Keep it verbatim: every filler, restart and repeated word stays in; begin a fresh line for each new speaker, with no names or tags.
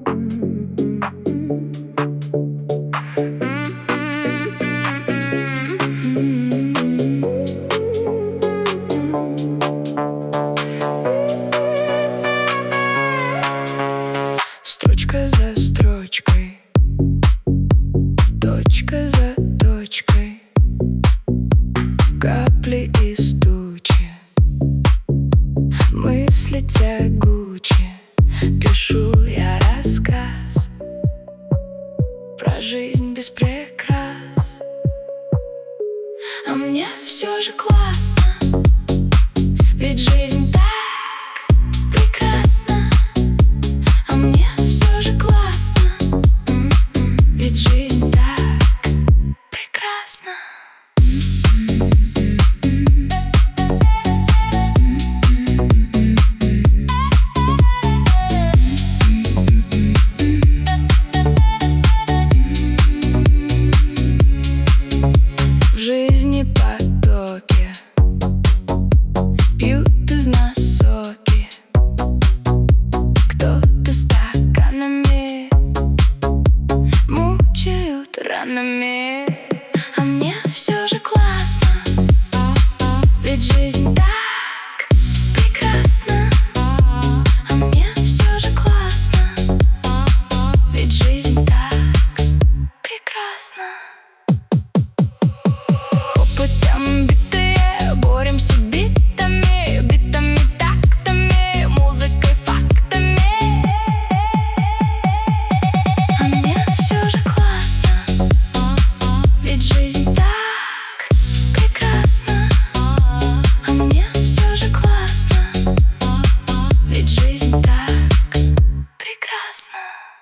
Строчка за строчкой, точка за точкой, капли из тучи, мысли тягучие. Пишу я рассказ про жизнь без прикрас. А мне все же классно, ведь жизнь так прекрасна. А мне все же классно, ведь жизнь так прекрасна. В жизни потоки пьют из нас соки, кто-то стаканами мучают ранами. А мне все же классно, ведь жизнь так прекрасна. А мне все же классно, ведь жизнь так прекрасна. Опытом битые, боремся битами, битами, тактами, музыкой, фактами. А мне все же классно, ведь жизнь так прекрасна. А мне все же классно, ведь жизнь так прекрасна.